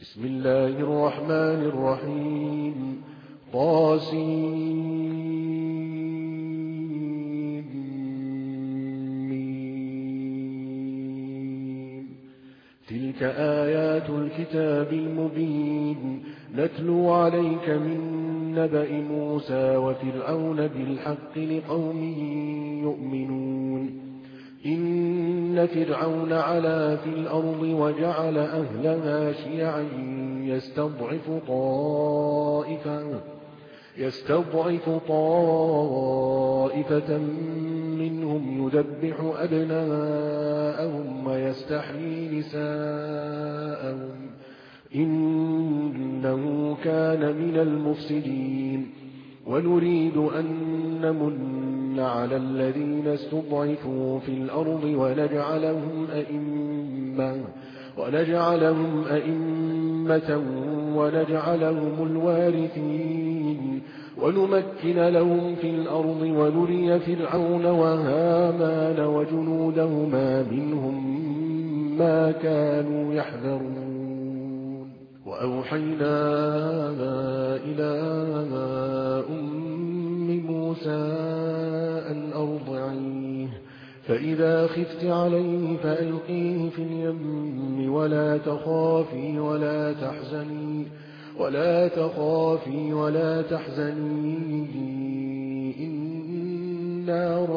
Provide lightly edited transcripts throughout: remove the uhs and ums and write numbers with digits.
بسم الله الرحمن الرحيم. طاسين. تلك آيات الكتاب المبين نتلو عليك من نبأ موسى وفرعون بالحق لقوم يؤمنون. إن فرعون علا في الأرض وجعل أهلها شيعا يستضعف طائفة منهم يذبح أبناءهم ويستحيي نساءهم إنه كان من المفسدين. ونريد أن نمن على الذين استضعفوا في الأرض ونجعلهم أئمة ونجعلهم الوارثين ونمكن لهم في الأرض ونري فرعون وهامان وجنودهما منهم ما كانوا يحذرون. وأوحينا إلى أم موسى أن أرضعيه فإذا خفت عليه فألقيه في اليم ولا تخافي ولا تحزني إنا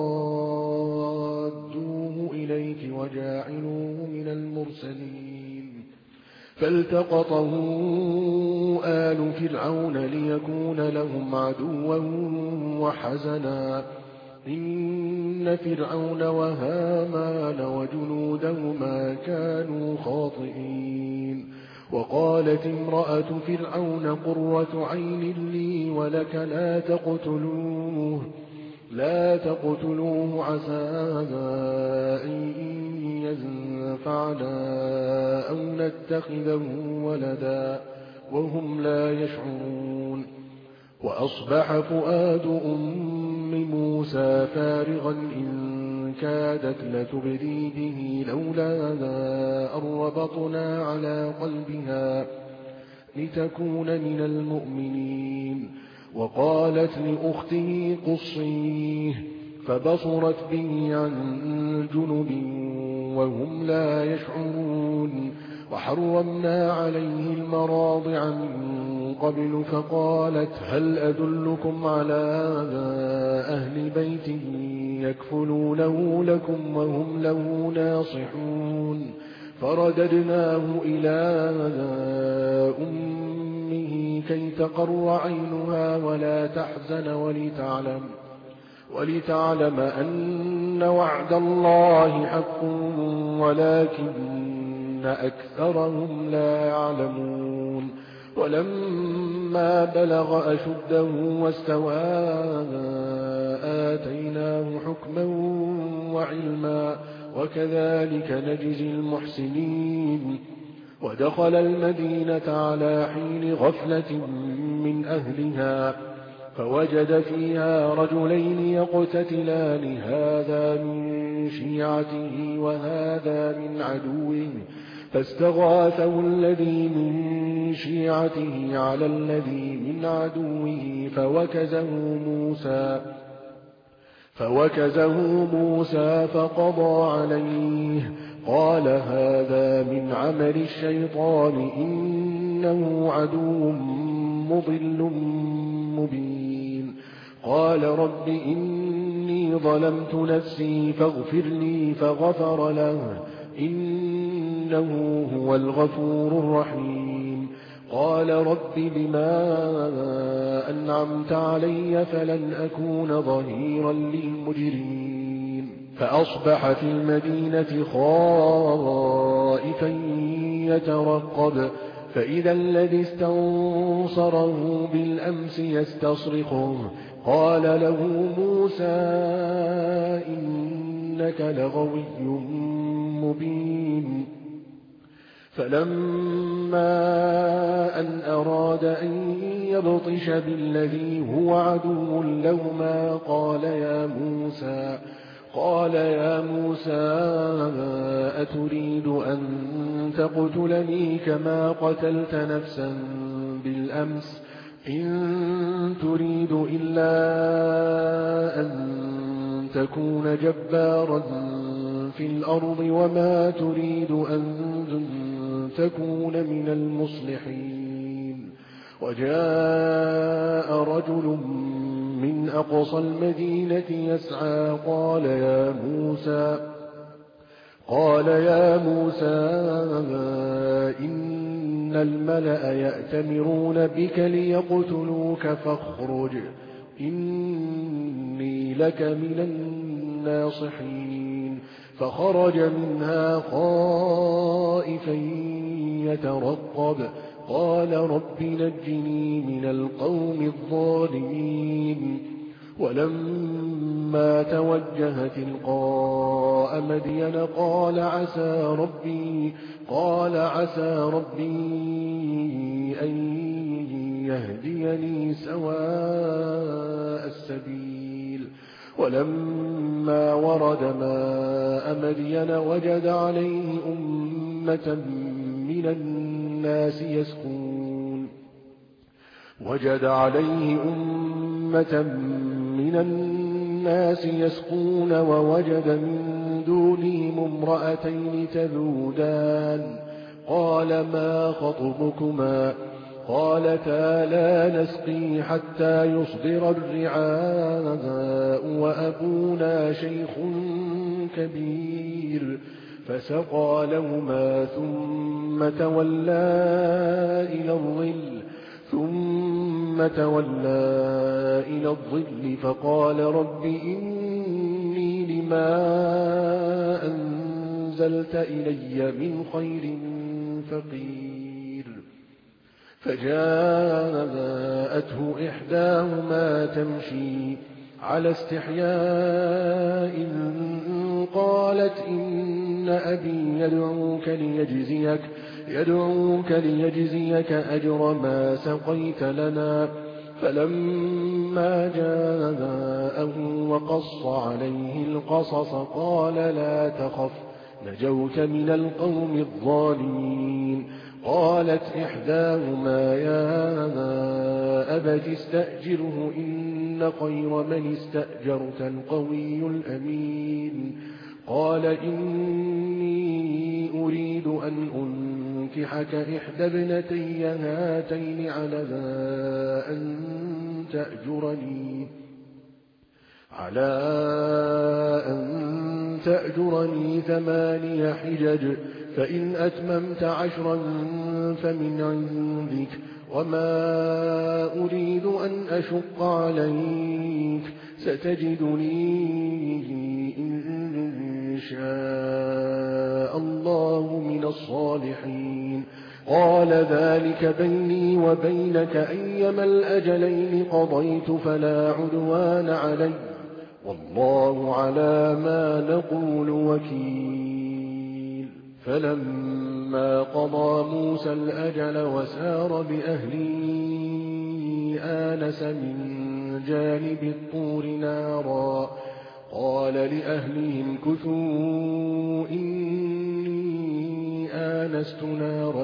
رادوه إليك وجاعلوه من المرسلين. فالتقطه آل فرعون ليكون لهم عدوا وحزنا إن فرعون وهامان وجنودهما كانوا خاطئين. وقالت امرأة فرعون قرة عين لي ولك لا تقتلوه عسى أن ينفعنا أو نتخذه ولدا وهم لا يشعرون. وأصبح فؤاد أم موسى فارغا إن كادت لتبدي به لولا أن ربطنا على قلبها لتكون من المؤمنين. وقالت لأخته قصيه فبصرت به عن جنب وهم لا يشعرون. وحرمنا عليه المراضع من قبل فقالت هل أدلكم على أهل بيت يكفلونه لكم وهم له ناصحون. فرددناه إلى أمه كي تقر عينها ولا تحزن ولتعلم أن وعد الله حق ولكن أكثرهم لا يعلمون. ولما بلغ أشده واستوى آتيناه حكما وعلما وكذلك نجزي المحسنين. ودخل المدينة على حين غفلة من أهلها فوجد فيها رجلين يقتتلان هذا من شيعته وهذا من عدوه فاستغاثه الذي من شيعته على الذي من عدوه فوكزه موسى فقضى عليه. قال هذا من عمل الشيطان إنه عدو مضل مبين. قال رب إني ظلمت نفسي فاغفر لي فغفر له إنه هو الغفور الرحيم. قال رب بما أنعمت علي فلن أكون ظهيرا للمجرمين. فأصبح في المدينة خائفا يترقب فإذا الذي استنصره بالأمس يستصرخه قال له موسى إنك لغوي مبين. فلما أن أراد أن يبطش بالذي هو عدو لهما قال يا موسى أتريد أن تقتلني كما قتلت نفسا بالأمس إن تريد إلا أن تكون جبارا في الأرض وما تريد أن تكون من المصلحين. وجاء رجل من أقصى المدينة يسعى قال يا موسى إن الملأ يأتمرون بك ليقتلوك فاخرج إني لك من الناصحين. فخرج منها خائفا يترقب قال رب نجني من القوم الظالمين. ولما توجه تلقاء مدين قال عسى ربي أن يهديني سواء السبيل. ولما ورد ماء مدين وجد عليه أمة من الناس يسقون ووجد من دونهم امرأتين تذودان قال ما خطبكما قالتا لا نسقي حتى يصدر الرعاء وأبونا شيخ كبير. فسقى لهما ثم تولى إلى الظل فقال رب إني لما أنزلت إلي من خير فقير. فجاءته إحداهما تمشي على استحياء قالت إن أبي يدعوك ليجزيك أجر ما سقيت لنا. فلما جاءه وقص عليه القصص قال لا تخف نجوت من القوم الظالمين. قالت إحداهما يا أبت استأجره إن خير من استأجرت القوي الأمين. قال إني أريد أن أنكحك إحدى ابنتي هاتين على أن تأجرني 8 حجج فإن أتممت 10 فمن عندك وما أريد أن أشق عليك ستجدني إن شاء الله من الصالحين. قال ذلك بيني وبينك أيما الأجلين قضيت فلا عدوان علي والله على ما نقول وكيل. فلما قضى موسى الأجل وسار بأهله آنس من جانب الطور نارا قال لأهلهم كثوا إني آنست نارا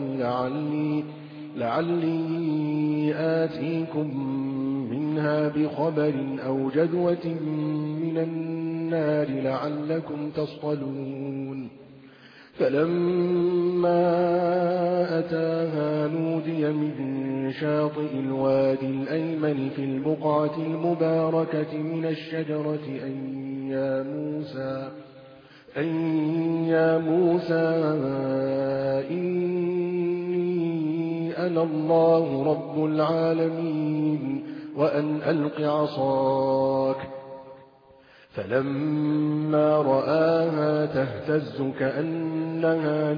لعلي آتيكم منها بخبر أو جذوة من النار لعلكم تصطلون. فلما أتاها نودي من شاطئ الوادي الأيمن في البقعة المباركة من الشجرة أن يا موسى إني أنا الله رب العالمين وأن ألق عصاك. فلما رآها تهتز كأنها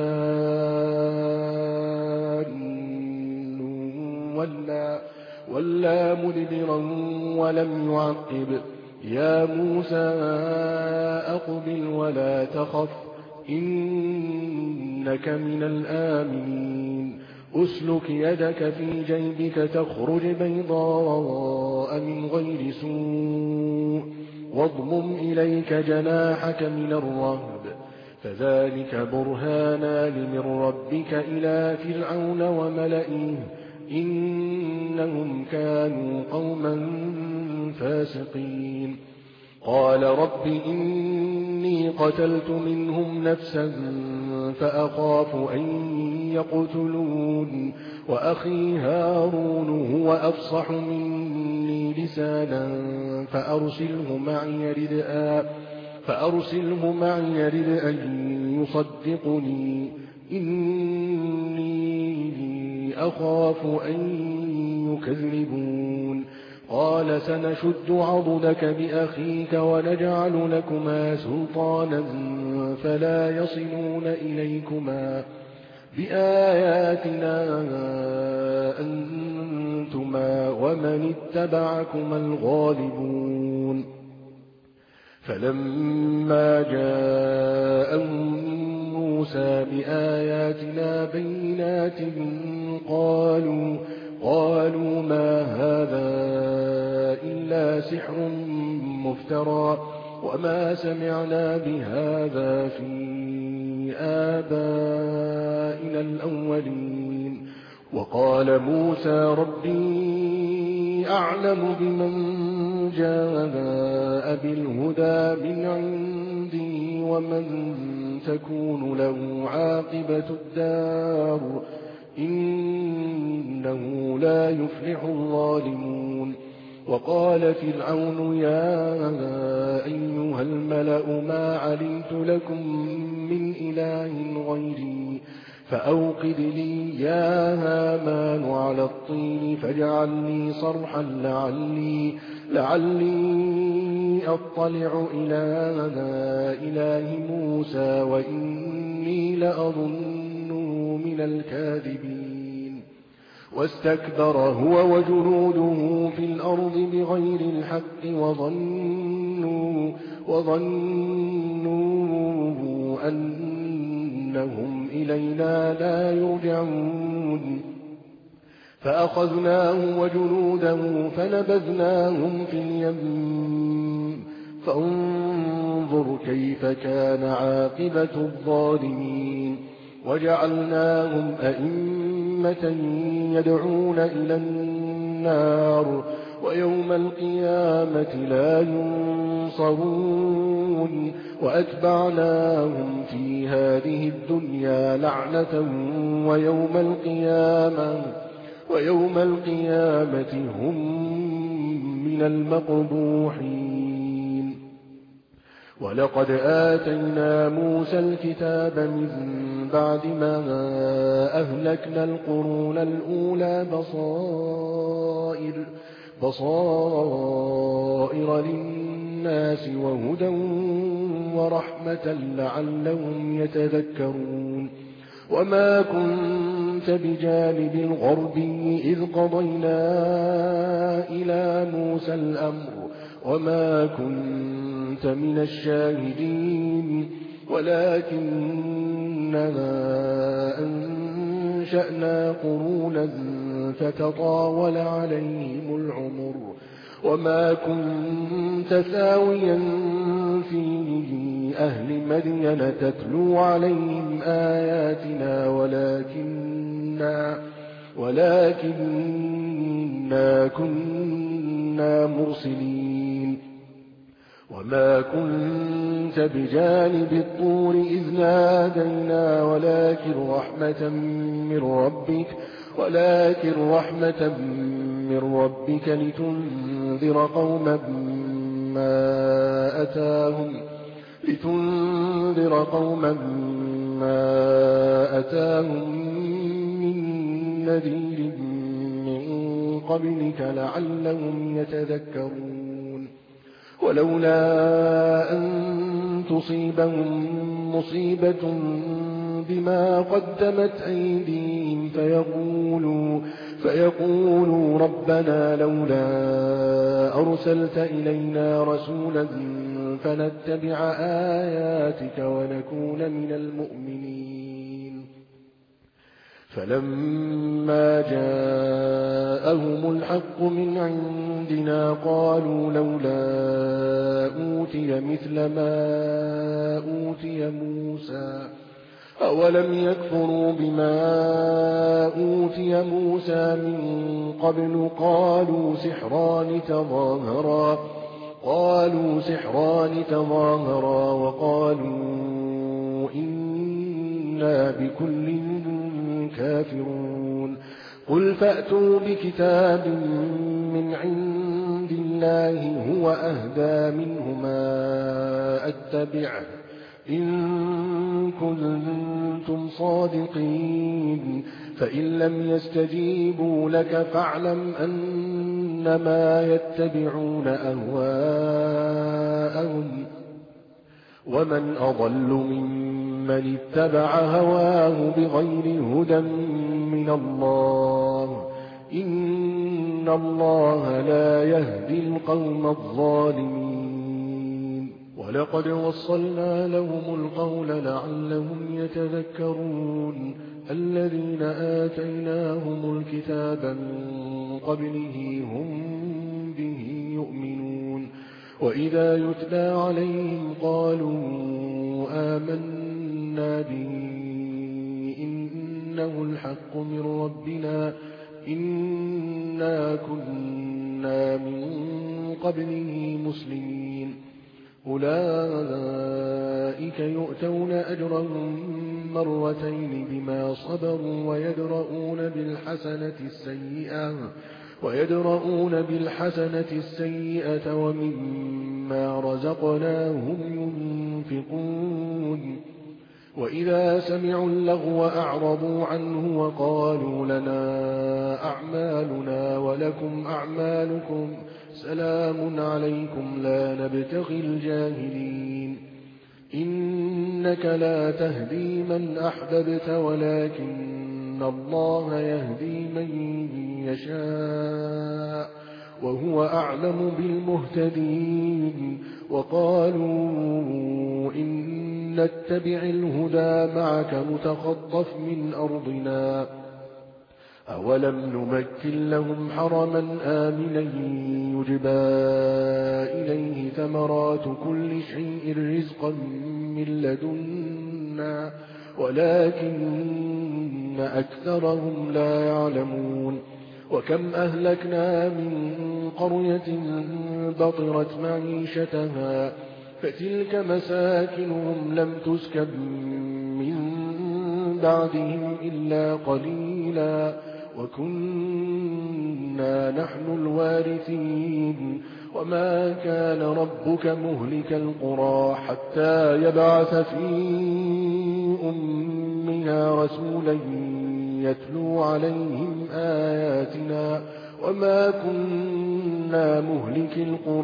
جان ولا مدبرا ولم يعقب. يا موسى أقبل ولا تخف إنك من الآمنين. أسلك يدك في جيبك تخرج بيضاء من غير سوء واضمم إليك جناحك من الرهب فذلك برهانان من ربك إلى فرعون وملئه إنهم كانوا قوما فاسقين قال رب إني قتلت منهم نفسا فأخاف أن يقتلون وأخي هارون هو أفصح مني لسانا فأرسله معي يرد أن يصدقني إني أخاف أن يكذبون قال سنشد عضدك بأخيك ونجعل لكما سلطانا فلا يصلون إليكما بآياتنا أنتما ومن اتبعكما الغالبون فلما جاءهم موسى بآياتنا بينات قالوا ما هذا إلا سحر مفترى وما سمعنا بهذا في آبائنا الأولين وقال موسى ربي أعلم بمن جاء بالهدى من عندي ومن تكون له عاقبة الدار إنه لا يفلح الظالمون وقال فرعون يا أيها الملأ ما علمت لكم من إله غيري فأوقد لي يا هامان على الطين فاجعل صرحا لعلي أطلع إلى إله موسى وإني لأظنه من الكاذبين واستكبر هو وجنوده في الأرض بغير الحق وظنوا أنهم إلينا لا يرجعون فأخذناه وجنوده فنبذناهم في اليم فانظر كيف كان عاقبة الظالمين وجعلناهم أئمة يدعون إلى النار ويوم القيامة لا ينصرون وأتبعناهم في هذه الدنيا لعنة ويوم القيامة هم من المقبوحين ولقد آتينا موسى الكتاب من بعد ما أهلكنا القرون الأولى بصائر للناس وهدى ورحمة لعلهم يتذكرون وما كنت بجانب الغربي إذ قضينا إلى موسى الأمر وما كنت من الشاهدين ولكننا أنشأنا قرونا فتطاول عليهم العمر وما كنت ثاويا في أهل مدين تتلو عليهم آياتنا ولكننا كنا مرسلين وما كنت بجانب الطور إذ نادينا ولكن رحمة من ربك لتنذر قوما ما أتاهم من نذير من قبلك لعلهم يتذكرون ولولا أن تصيبهم مصيبة بما قدمت أيديهم فيقولوا ربنا لولا أرسلت إلينا رسولا فنتبع آياتك ونكون من المؤمنين فلما جاءهم الحق من عندنا قالوا لولا أوتي مثل ما أوتي موسى أولم يكفروا بما أوتي موسى من قبل قالوا سحران تظاهرا وقالوا إنا بكل كافرون قل فأتوا بكتاب من عند الله هو أهدى منهما أتبعه إن كنتم صادقين فإن لم يستجيبوا لك فاعلم أنما يتبعون أهواءهم ومن أضل ممن اتبع هواه بغير هدى من الله إن الله لا يهدي القوم الظالمين ولقد وصلنا لهم القول لعلهم يتذكرون الذين آتيناهم الكتاب من قبله هم به يؤمنون وإذا يتلى عليهم قالوا آمنا به إنه الحق من ربنا إنا كنا من قبله مسلمين أولئك يؤتون أجرهم مرتين بما صبروا ويدرؤون بالحسنة السيئة ومما رزقناهم ينفقون وإذا سمعوا اللغو أعرضوا عنه وقالوا لنا أعمالنا ولكم أعمالكم سلام عليكم لا نبتغي الجاهلين إنك لا تهدي من أحببت ولكن الله يهدي من يشاء وهو أعلم بالمهتدين وقالوا إن نتبع الهدى معك نتخطف من أرضنا أولم نمكن لهم حرما آمنا يجبى إليه ثمرات كل شيء رزقا من لدنا ولكن أكثرهم لا يعلمون وكم أهلكنا من قرية بطرت معيشتها فتلك مساكنهم لم تسكن من بعدهم إلا قليلا وكنا نحن الوارثين وما كان ربك مهلك القرى حتى يبعث في أمها رسولا يتلو عليهم آياتنا وما كنا مهلك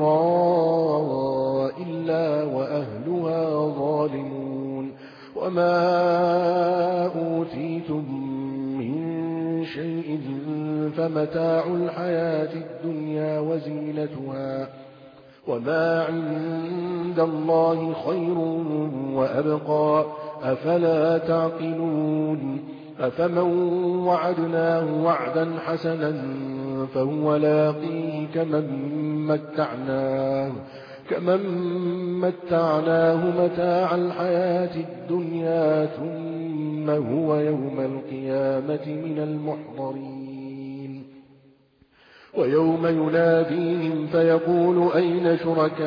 القرى إلا وأهلها ظالمون وما أوتيتم من شيء فمتاع الحياة الدنيا وزينتها وما عند الله خير وأبقى أفلا تعقلون أفمن وعدناه وعدا حسنا فهو لاقيه كمن متعناه متاع الحياة الدنيا ثم هو يوم القيامة من المحضرين ويوم يناديهم فيقول أين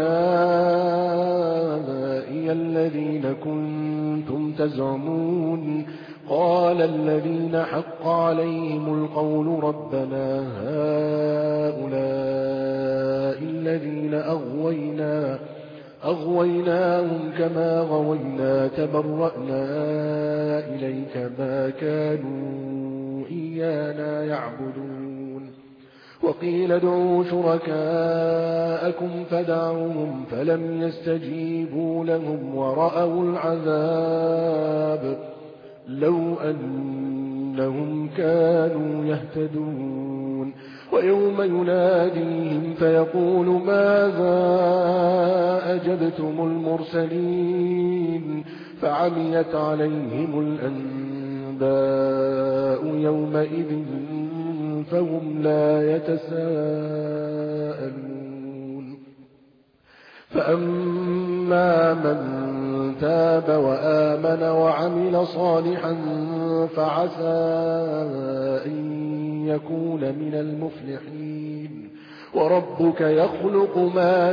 شركائي الذين كنتم تزعمون قال الذين حق عليهم القول ربنا هؤلاء الذين أغويناهم كما غوينا تبرأنا إليك ما كانوا إيانا يعبدون وقيل ادعوا شركاءكم فدعوهم فلم يستجيبوا لهم ورأوا العذاب لو أنهم كانوا يهتدون ويوم يناديهم فيقول ماذا أجبتم المرسلين فعميت عليهم الأنباء الأنباء يومئذ فهم لا يتساءلون فأما من تاب وآمن وعمل صالحا فعسى أن يكون من المفلحين وربك يخلق ما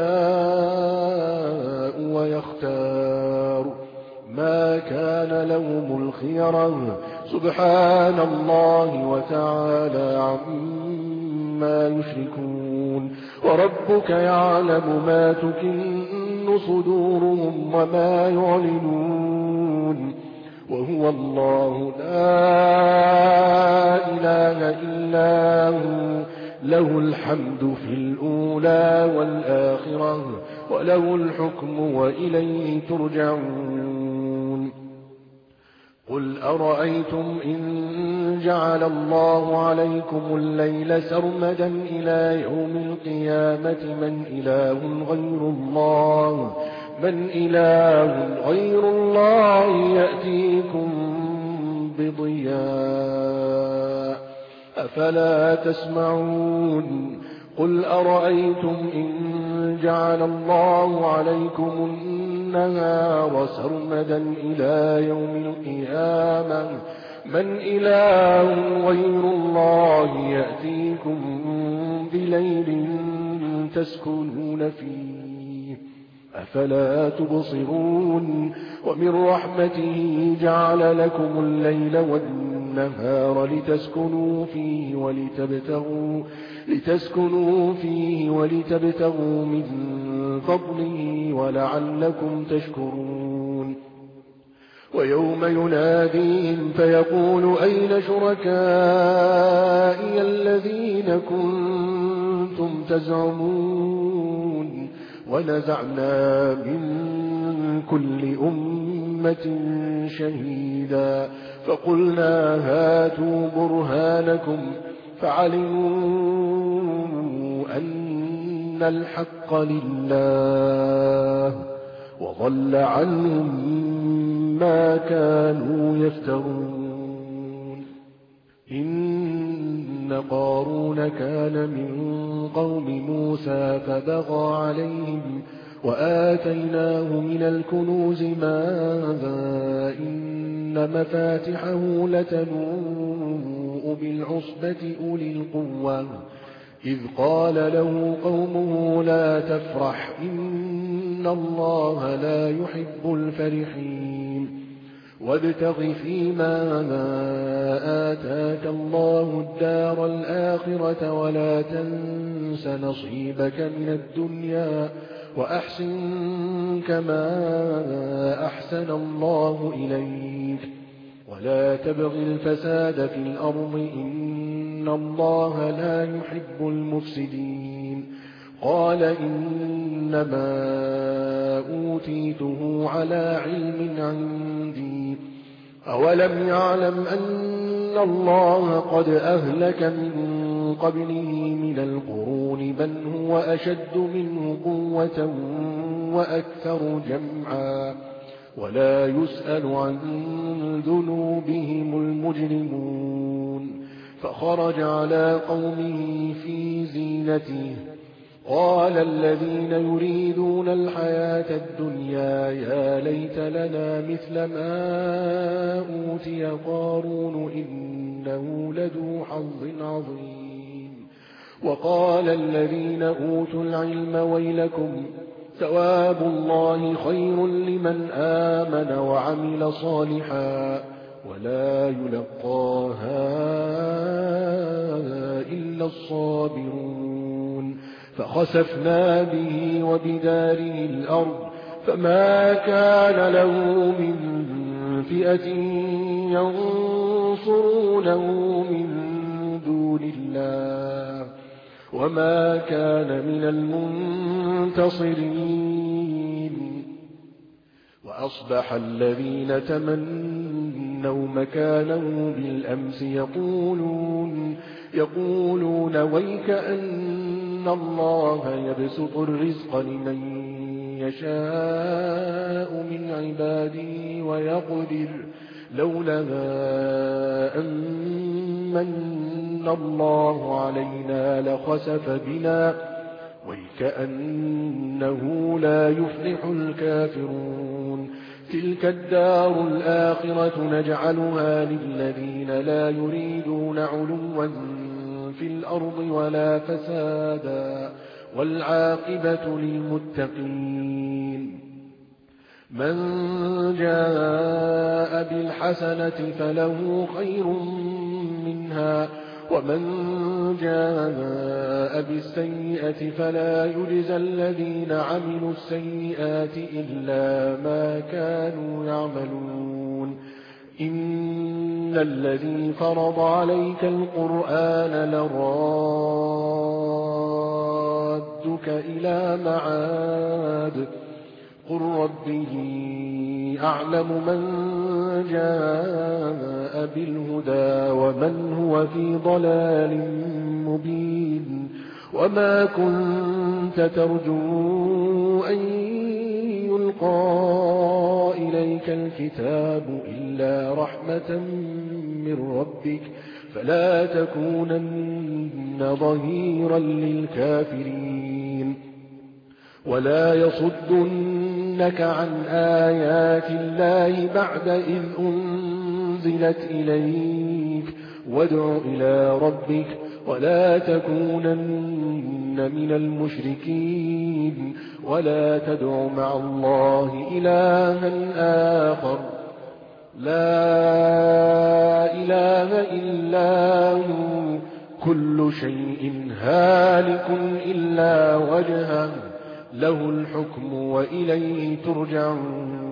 يشاء ويختار ما كان لهم الخيرة سبحان الله وتعالى عما يشركون وربك يعلم ما تكن صدورهم وما يعلنون وهو الله لا إله إلا هو له الحمد في الأولى والآخرة وله الحكم وإليه ترجعون قل أرأيتم إن جعل الله عليكم الليل سرمدا إلى يوم القيامة من إله غير الله يأتيكم بضياء أفلا تسمعون قل أرأيتم إن جعل الله عليكم النهار سرمدا إلى يوم القيامة من إله غير الله يأتيكم بليل تسكنون فيه أفلا تبصرون ومن رحمته جعل لكم الليل والنهار لتسكنوا فيه ولتبتغوا من فضله ولعلكم تشكرون ويوم يناديهم فيقول أين شركائي الذين كنتم تزعمون ونزعنا من كل أمة شهيدا فقلنا هاتوا برهانكم فعلموا أن الحق لله وضل عنهم ما كانوا يفترون إن قارون كان من قوم موسى فبغى عليهم وآتيناه من الكنوز ماذا إن مفاتحه لتنوء بالعصبة أولي القوة إذ قال له قومه لا تفرح إن الله لا يحب الفرحين وابتغ فيما آتاك الله الدار الآخرة ولا تنس نصيبك من الدنيا وأحسن كما أحسن الله إليك ولا تبغ الفساد في الأرض إن الله لا يحب المفسدين قال إنما أوتيته على علم عندي أولم يعلم أن الله قد أهلك من قبله من القرون من هو أشد منه قوة وأكثر جمعا ولا يسأل عن ذنوبهم المجرمون فخرج على قومه في زينته قال الذين يريدون الحياة الدنيا يا ليت لنا مثل ما أوتي قارون إنه لذو حظ عظيم وقال الذين أوتوا العلم ويلكم ثواب الله خير لمن آمن وعمل صالحا ولا يلقاها إلا الصابرون فخسفنا به وبداره الأرض فما كان له من فئة ينصرونه من دون الله وما كان من المنتصرين وأصبح الذين تمنوا مكانه بالأمس يقولون ويك أن الله يبسط الرزق لمن يشاء من عباده لولا أن من الله علينا لخسف بنا وكأنه لا يفلح الكافرون تلك الدار الآخرة نجعلها للذين لا يريدون علوا في الأرض ولا فسادا والعاقبة للمتقين من جاء بالحسنة فله خير منها ومن جاء بالسيئة فلا يجزى الذين عملوا السيئات إلا ما كانوا يعملون إن الذي فرض عليك القرآن لرادك إلى معاد قل ربه أعلم من جاء بالهدى ومن هو في ضلال مبين وما كنت ترجو أن يلقى إليك الكتاب إلا رحمة من ربك فلا تكونن ظهيرا للكافرين ولا يصدنك عن آيات الله بعد إذ أنزلت إليك وادع إلى ربك ولا تكونن من المشركين ولا تدع مع الله إلها آخر لا إله إلا هو كل شيء هالك إلا وجهه له الحكم وإليه ترجعون